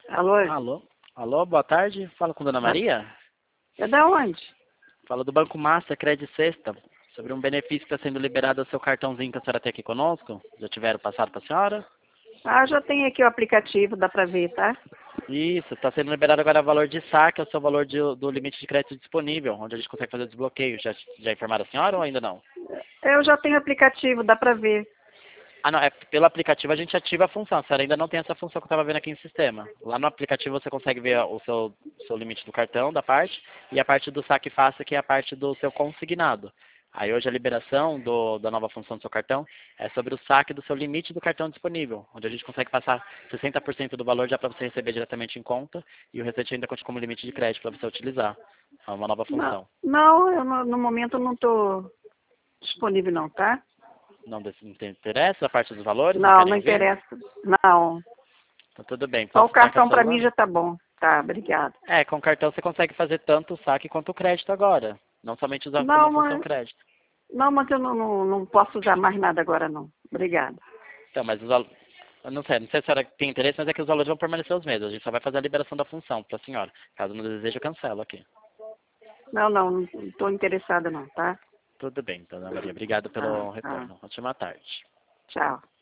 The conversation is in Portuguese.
Alô? Alô? Alô, boa tarde. Fala com Dona Maria? É da onde? Fala do Banco Master Crédito Sexta, sobre um benefício que está sendo liberado ao seu cartãozinho que a senhora tem aqui conosco. Já tiveram passado para a senhora? Ah, já tem aqui o aplicativo, dá pra ver, tá? Isso, está sendo liberado agora o valor de saque, é o seu valor do limite de crédito disponível, onde a gente consegue fazer o desbloqueio. Já informaram a senhora ou ainda não? Eu já tenho aplicativo, dá pra ver. Ah, não, é pelo aplicativo a gente ativa a função. A senhora ainda não tem essa função que eu estava vendo aqui no sistema. Lá no aplicativo você consegue ver o seu limite do cartão, da parte, e a parte do saque fácil, que é a parte do seu consignado. Aí hoje a liberação da nova função do seu cartão é sobre o saque do seu limite do cartão disponível, onde a gente consegue passar 60% do valor já para você receber diretamente em conta e o restante ainda conta como limite de crédito para você utilizar. É uma nova Não, função. não, eu no momento não tô disponível não, tá? Não te interessa a parte dos valores? Não Não, não querem ver? interessa. Não. Então tudo bem. Só o Posso estar com o cartão pra mim celular? já tá bom. Tá, obrigada. É, com cartão você consegue fazer tanto o saque quanto o crédito agora. Não somente usar como Não, função mas, crédito. não, mas eu não posso usar mais nada agora não. Obrigada. Então, mas os valores. Eu não sei se a senhora tem interesse, mas é que os valores vão permanecer os mesmos. A gente só vai fazer a liberação da função para a senhora. Caso não deseje, eu cancelo aqui. Não tô interessada não, tá? Tudo bem, dona Maria. Obrigado Tá, pelo tá. retorno. Ótima tarde. Tchau.